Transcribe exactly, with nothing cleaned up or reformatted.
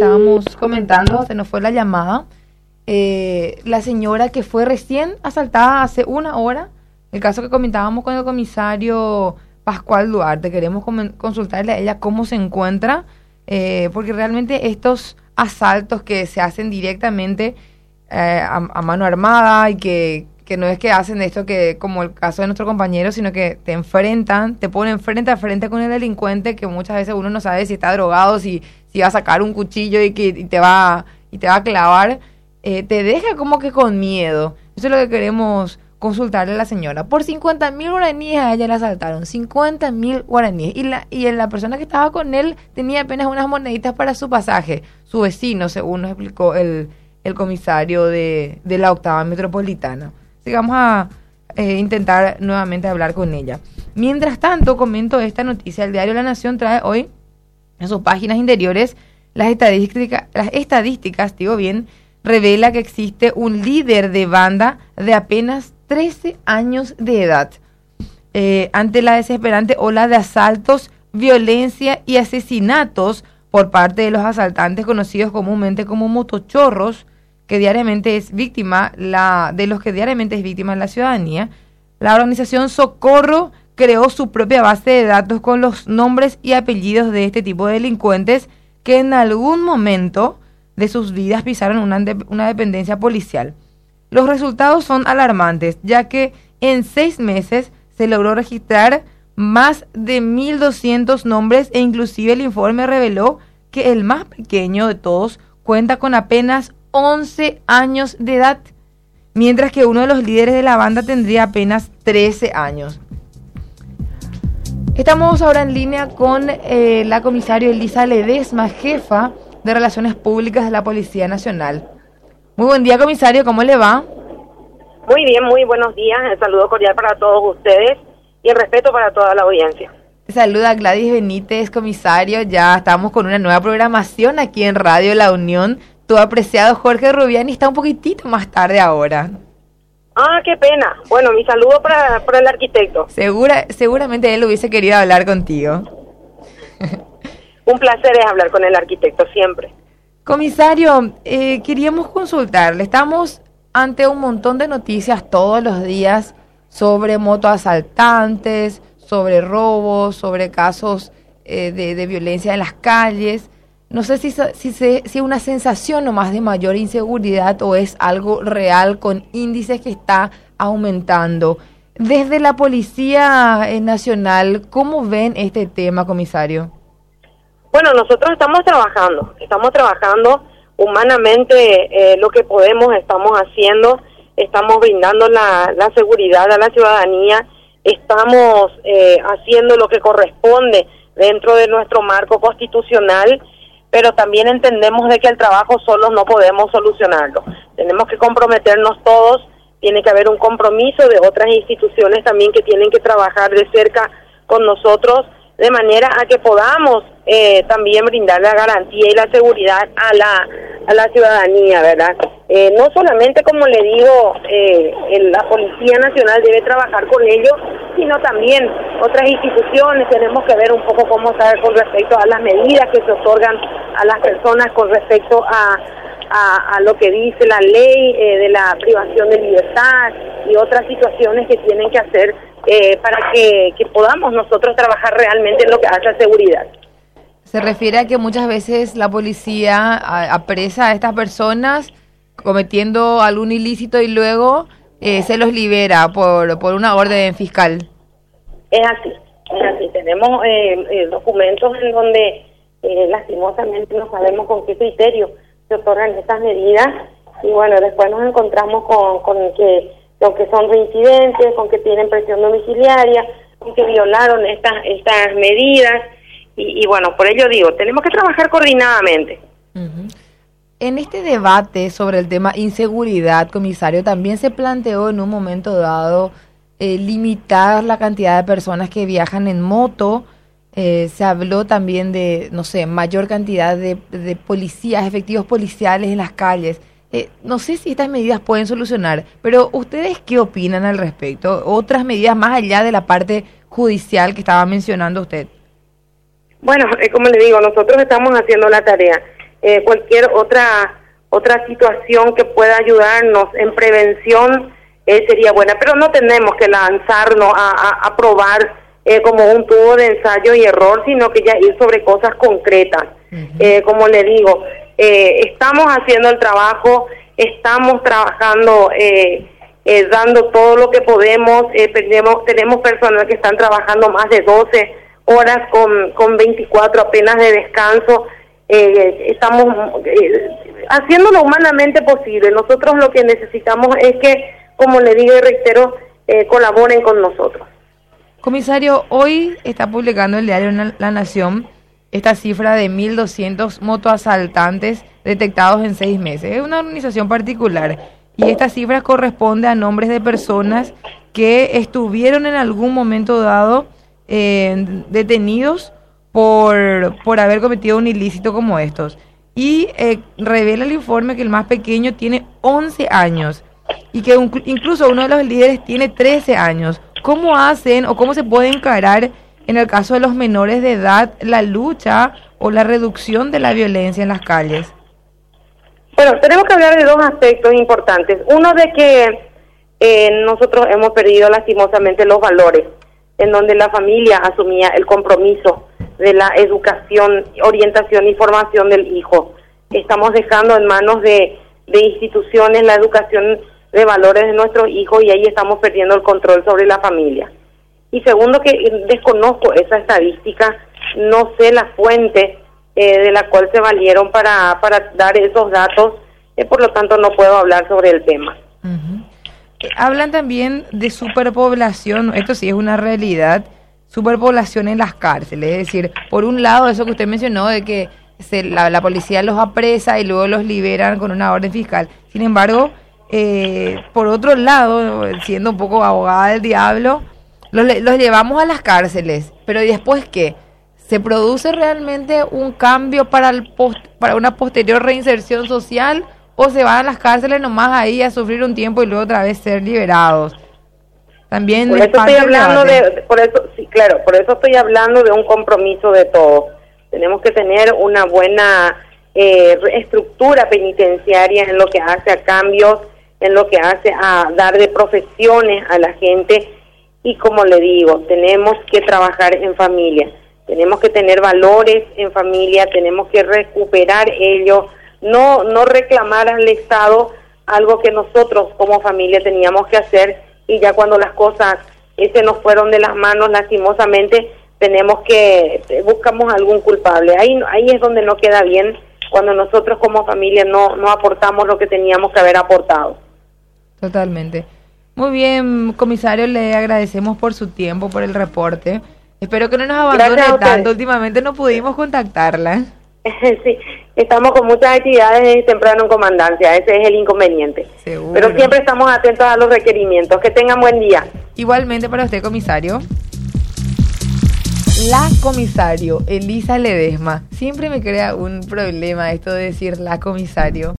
estábamos comentando, se nos fue la llamada. Eh, la señora que fue recién asaltada hace una hora, el caso que comentábamos con el comisario Pascual Duarte, queremos consultarle a ella cómo se encuentra, eh, porque realmente estos asaltos que se hacen directamente eh, a, a mano armada y que, que no es que hacen esto que como el caso de nuestro compañero, sino que te enfrentan, te ponen frente a frente con el delincuente, que muchas veces uno no sabe si está drogado, si, si va a sacar un cuchillo y que y te va y te va a clavar. Eh, te deja como que con miedo. Eso es lo que queremos consultarle a la señora. Por cincuenta mil guaraníes a ella la asaltaron. cincuenta mil guaraníes. Y la, y la persona que estaba con él tenía apenas unas moneditas para su pasaje. Su vecino, según nos explicó el, el comisario de, de la octava metropolitana. Así que vamos a eh, intentar nuevamente hablar con ella. Mientras tanto, comento esta noticia. El diario La Nación trae hoy en sus páginas interiores las estadísticas, las estadísticas, digo bien, revela que existe un líder de banda de apenas trece años de edad. Eh, ante la desesperante ola de asaltos, violencia y asesinatos por parte de los asaltantes conocidos comúnmente como motochorros, que diariamente es víctima la de los que diariamente es víctima la ciudadanía, la organización Socorro creó su propia base de datos con los nombres y apellidos de este tipo de delincuentes que en algún momento de sus vidas pisaron una, de, una dependencia policial. Los resultados son alarmantes, ya que en seis meses se logró registrar más de mil doscientos nombres e inclusive el informe reveló que el más pequeño de todos cuenta con apenas once años de edad, mientras que uno de los líderes de la banda tendría apenas trece años. Estamos ahora en línea con eh, la comisaria Elisa Ledesma, jefa de Relaciones Públicas de la Policía Nacional. Muy buen día, comisario, ¿cómo le va? Muy bien, muy buenos días. El saludo cordial para todos ustedes y el respeto para toda la audiencia. Saluda Gladys Benítez, comisario. Ya estamos con una nueva programación aquí en Radio La Unión. Tu apreciado Jorge Rubiani está un poquitito más tarde ahora. Ah, qué pena. Bueno, mi saludo para, para el arquitecto. Segura, seguramente él hubiese querido hablar contigo. Un placer es hablar con el arquitecto siempre. Comisario, eh, queríamos consultarle. Estamos ante un montón de noticias todos los días sobre motoasaltantes, sobre robos, sobre casos eh, de, de violencia en las calles. No sé si si si es una sensación nomás de mayor inseguridad o es algo real con índices que está aumentando. Desde la Policía Nacional, ¿cómo ven este tema, comisario? Bueno, nosotros estamos trabajando, estamos trabajando humanamente eh, lo que podemos, estamos haciendo, estamos brindando la, la seguridad a la ciudadanía, estamos eh, haciendo lo que corresponde dentro de nuestro marco constitucional, pero también entendemos de que el trabajo solos no podemos solucionarlo. Tenemos que comprometernos todos, tiene que haber un compromiso de otras instituciones también que tienen que trabajar de cerca con nosotros, de manera a que podamos eh, también brindar la garantía y la seguridad a la a la ciudadanía, ¿verdad? Eh, no solamente, como le digo, eh, el, la Policía Nacional debe trabajar con ellos, sino también otras instituciones. Tenemos que ver un poco cómo está con respecto a las medidas que se otorgan a las personas con respecto a a, a lo que dice la ley eh, de la privación de libertad y otras situaciones que tienen que hacer eh, para que, que podamos nosotros trabajar realmente en lo que hace a seguridad. Se refiere a que muchas veces la policía apresa a estas personas cometiendo algún ilícito y luego eh, se los libera por, por una orden fiscal. Es así, es así. Tenemos eh, eh, documentos en donde eh, lastimosamente no sabemos con qué criterio se otorgan estas medidas y bueno, después nos encontramos con, con que, con que son reincidentes, con que tienen presión domiciliaria, con que violaron estas, estas medidas. Y, y bueno, por ello digo, tenemos que trabajar coordinadamente. Uh-huh. En este debate sobre el tema inseguridad, comisario, también se planteó en un momento dado eh, limitar la cantidad de personas que viajan en moto. Eh, se habló también de, no sé, mayor cantidad de, de policías, efectivos policiales en las calles. Eh, no sé si estas medidas pueden solucionar, pero ¿ustedes qué opinan al respecto? Otras medidas más allá de la parte judicial que estaba mencionando usted. Bueno, eh, como le digo, nosotros estamos haciendo la tarea. eh, cualquier otra otra situación que pueda ayudarnos en prevención eh, sería buena, pero no tenemos que lanzarnos a, a, a probar eh, como un tubo de ensayo y error, sino que ya ir sobre cosas concretas. Uh-huh. Eh, como le digo, eh, estamos haciendo el trabajo, estamos trabajando, eh, eh, dando todo lo que podemos, eh, tenemos, tenemos personas que están trabajando más de doce horas con, con veinticuatro apenas de descanso, eh, estamos eh, haciendo lo humanamente posible. Nosotros lo que necesitamos es que, como le digo y reitero, eh, colaboren con nosotros. Comisario, hoy está publicando el diario La Nación esta cifra de mil doscientos motoasaltantes detectados en seis meses. Es una organización particular y esta cifra corresponde a nombres de personas que estuvieron en algún momento dado eh, detenidos por, por haber cometido un ilícito como estos. Y eh, revela el informe que el más pequeño tiene once años y que un, incluso uno de los líderes tiene trece años. ¿Cómo hacen o cómo se puede encarar en el caso de los menores de edad la lucha o la reducción de la violencia en las calles? Bueno, tenemos que hablar de dos aspectos importantes. Uno de que eh, nosotros hemos perdido lastimosamente los valores, en donde la familia asumía el compromiso de la educación, orientación y formación del hijo. Estamos dejando en manos de, de instituciones la educación de valores de nuestros hijos y ahí estamos perdiendo el control sobre la familia. Y segundo, que desconozco esa estadística, no sé la fuente eh, de la cual se valieron para, para dar esos datos, eh, por lo tanto no puedo hablar sobre el tema. Uh-huh. Eh, hablan también de superpoblación, esto sí es una realidad, superpoblación en las cárceles, es decir, por un lado eso que usted mencionó de que se, la, la policía los apresa y luego los liberan con una orden fiscal, sin embargo, eh, por otro lado, siendo un poco abogada del diablo, Los, los llevamos a las cárceles, pero ¿y después qué? ¿Se produce realmente un cambio para el post, para una posterior reinserción social o se van a las cárceles nomás ahí a sufrir un tiempo y luego otra vez ser liberados? También por eso estoy hablando de, por eso sí, claro, por eso estoy hablando de un compromiso de todos. Tenemos que tener una buena eh, estructura penitenciaria en lo que hace a cambios, en lo que hace a dar de profesiones a la gente. Y como le digo, tenemos que trabajar en familia, tenemos que tener valores en familia, tenemos que recuperar ello, no no reclamar al Estado algo que nosotros como familia teníamos que hacer y ya cuando las cosas eh, se nos fueron de las manos, lastimosamente, tenemos que, buscamos algún culpable. Ahí ahí es donde no queda bien, cuando nosotros como familia no, no aportamos lo que teníamos que haber aportado. Totalmente. Muy bien, comisario, le agradecemos por su tiempo, por el reporte. Espero que no nos abandone tanto. Últimamente no pudimos contactarla. Sí, estamos con muchas actividades temprano en comandancia, ese es el inconveniente. Seguro. Pero siempre estamos atentos a los requerimientos. Que tengan buen día. Igualmente para usted, comisario. La comisario, Elisa Ledesma. Siempre me crea un problema esto de decir la comisario.